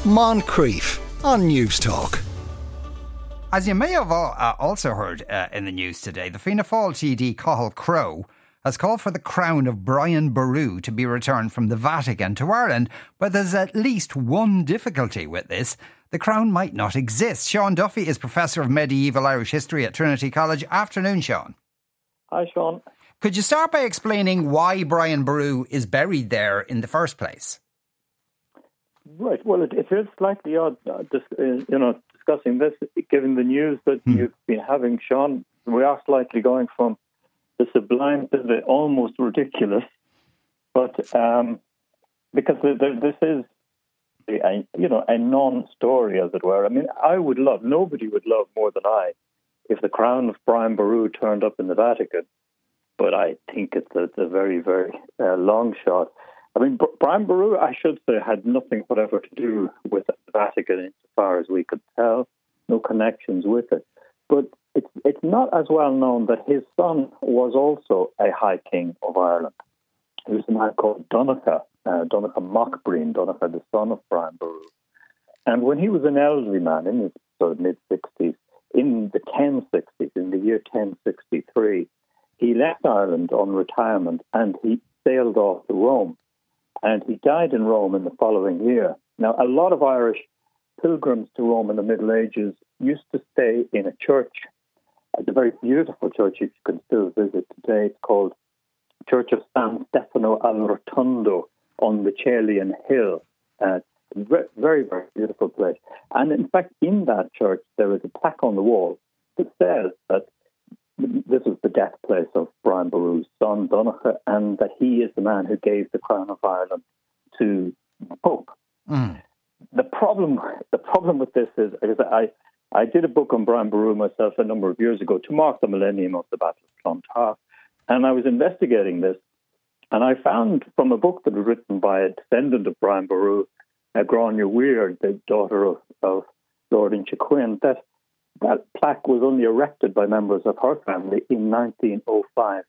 Moncrief on News Talk. As you may have also heard in the news today, the Fianna Fáil TD Cathal Crowe has called for the crown of Brian Boru to be returned from the Vatican to Ireland, but there's at least one difficulty with this. The crown might not exist. Sean Duffy is Professor of Medieval Irish History at Trinity College. Afternoon, Sean. Hi, Sean. Could you start by explaining why Brian Boru is buried there in the first place? Right. Well, it feels slightly odd, discussing this, given the news that you've been having, Sean. We are slightly going from the sublime to the almost ridiculous, but because this is a non-story, as it were. I mean, nobody would love more than I if the crown of Brian Boru turned up in the Vatican, but I think it's a very, very long shot. I mean, Brian Boru, I should say, had nothing whatever to do with the Vatican insofar as we could tell, no connections with it. But it's not as well known that his son was also a High King of Ireland. He was a man called Donogha Mockbreen, Donogha, the son of Brian Boru. And when he was an elderly man in his sort of mid-60s, in the year 1063, he left Ireland on retirement and he sailed off to Rome. And he died in Rome in the following year. Now, a lot of Irish pilgrims to Rome in the Middle Ages used to stay in a church. It's a very beautiful church you can still visit today. It's called Church of San Stefano al Rotondo on the Caelian Hill. Very, very beautiful place. And in fact, in that church, there is a plaque on the wall that says that this is the death place of Brian Boru's son, Donogha, and that he is the man who gave the crown of Ireland to the Pope. The problem with this is I did a book on Brian Boru myself a number of years ago to mark the millennium of the Battle of Clontarf, and I was investigating this, and I found from a book that was written by a descendant of Brian Boru, Gráinne Weir, the daughter of Lord Inchiquin, that plaque was only erected by members of her family in 1905.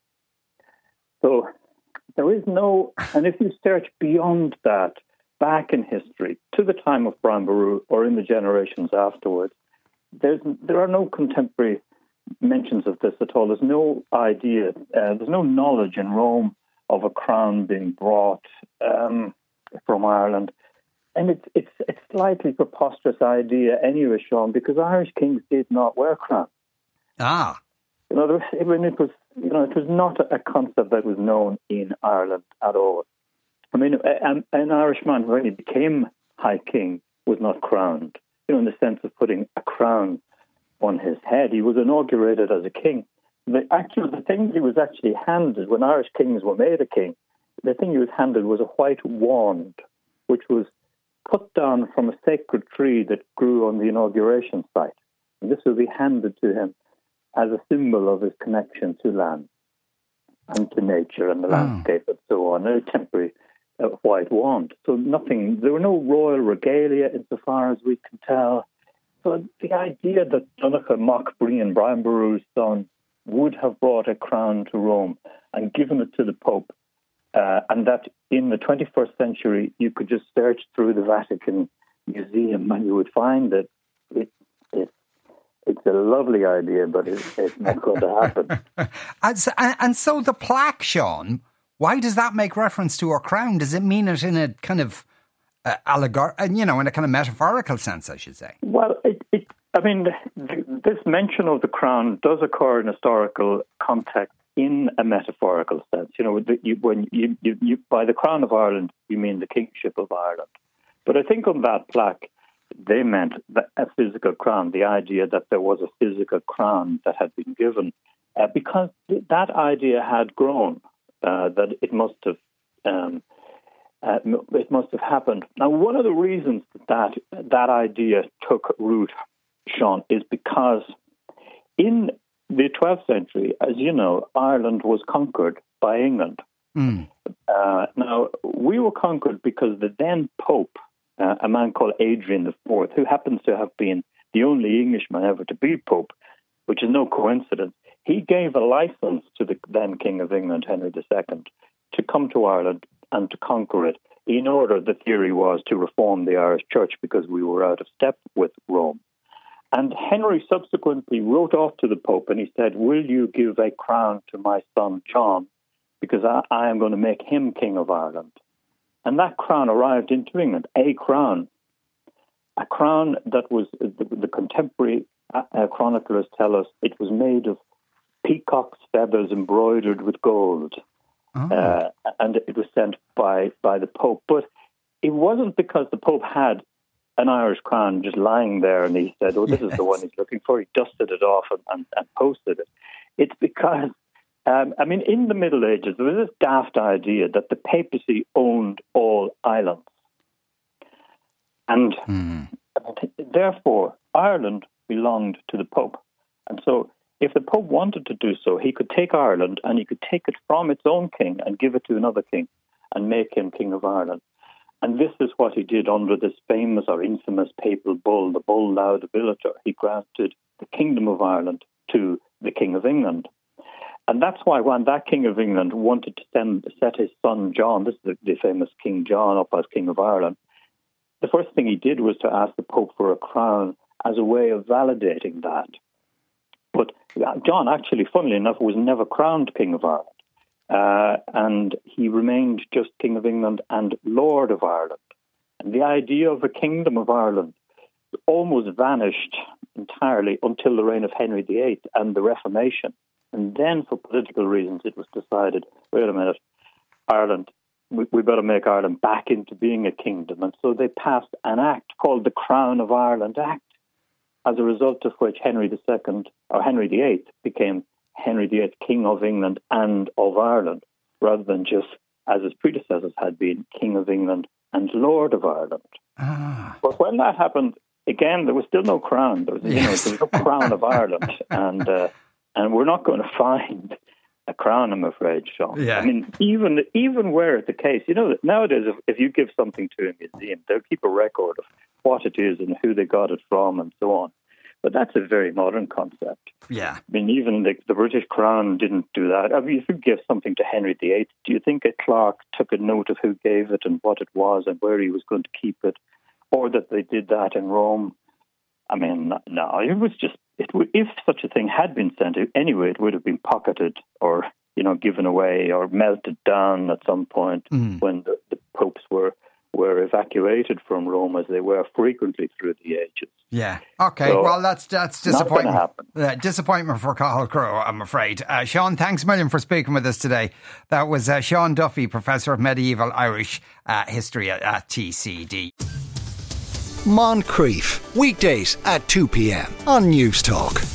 So there is no, and if you search beyond that, back in history, to the time of Brian Boru or in the generations afterwards, there are no contemporary mentions of this at all. There's no idea, there's no knowledge in Rome of a crown being brought from Ireland. And it's a slightly preposterous idea anyway, Sean, because Irish kings did not wear crowns. Ah. It was not a concept that was known in Ireland at all. I mean, an Irishman when he became High King was not crowned, in the sense of putting a crown on his head. He was inaugurated as a king. The thing he was actually handed when Irish kings were made a king, the thing he was handed was a white wand, which was cut down from a sacred tree that grew on the inauguration site. And this would be handed to him as a symbol of his connection to land and to nature and the landscape and so on, a temporary white wand. So there were no royal regalia insofar as we can tell. So the idea that Donogha Mockbreen, Brian Boru's son, would have brought a crown to Rome and given it to the Pope, and that in the 21st century, you could just search through the Vatican Museum and you would find that it's a lovely idea, but it's not going to happen. And so the plaque, Sean, why does that make reference to a crown? Does it mean it in a kind of in a kind of metaphorical sense, I should say? Well, this mention of the crown does occur in historical context in a metaphorical sense. When you by the crown of Ireland, you mean the kingship of Ireland. But I think on that plaque, they meant a physical crown, the idea that there was a physical crown that had been given, because that idea had grown, that it must have happened. Now, one of the reasons that idea took root, Sean, is because in the 12th century, as you know, Ireland was conquered by England. Now, we were conquered because the then Pope, a man called Adrian IV, who happens to have been the only Englishman ever to be Pope, which is no coincidence, he gave a license to the then King of England, Henry II, to come to Ireland and to conquer it in order, the theory was, to reform the Irish Church because we were out of step with Rome. And Henry subsequently wrote off to the Pope and he said, will you give a crown to my son John, because I am going to make him King of Ireland. And that crown arrived into England, a crown that was, the contemporary chroniclers tell us, it was made of peacock's feathers embroidered with gold. Oh. And it was sent by the Pope. But it wasn't because the Pope had an Irish crown just lying there and he said, this is the one he's looking for. He dusted it off and posted it. It's because, in the Middle Ages, there was this daft idea that the papacy owned all islands. And therefore, Ireland belonged to the Pope. And so if the Pope wanted to do so, he could take Ireland and he could take it from its own king and give it to another king and make him King of Ireland. And this is what he did under this famous or infamous papal bull, the Bull Laudabilitor. He granted the Kingdom of Ireland to the King of England. And that's why when that King of England wanted to set his son John, this is the famous King John, up as King of Ireland, the first thing he did was to ask the Pope for a crown as a way of validating that. But John actually, funnily enough, was never crowned King of Ireland. And he remained just King of England and Lord of Ireland. And the idea of a Kingdom of Ireland almost vanished entirely until the reign of Henry VIII and the Reformation. And then, for political reasons, it was decided, wait a minute, Ireland, we better make Ireland back into being a kingdom. And so they passed an act called the Crown of Ireland Act, as a result of which Henry VIII became Henry VIII, King of England and of Ireland, rather than just, as his predecessors had been, King of England and Lord of Ireland. Ah. But when that happened, again, there was still no crown. There was no crown of Ireland. And we're not going to find a crown, I'm afraid, Sean. Yeah. I mean, even where it's the case, nowadays, if you give something to a museum, they'll keep a record of what it is and who they got it from and so on. But that's a very modern concept. Yeah. I mean, even the British Crown didn't do that. I mean, if you give something to Henry VIII, do you think a clerk took a note of who gave it and what it was and where he was going to keep it? Or that they did that in Rome? I mean, no, it was just, if such a thing had been sent anyway, it would have been pocketed or, given away or melted down at some point when the popes were evacuated from Rome, as they were frequently through the ages. Yeah. Okay. So, well, that's disappointment. Not going to happen. Disappointment for Cathal Crowe, I'm afraid. Sean, thanks a million for speaking with us today. That was Sean Duffy, Professor of Medieval Irish History at TCD. Moncrief, weekdays at 2 p.m. on News Talk.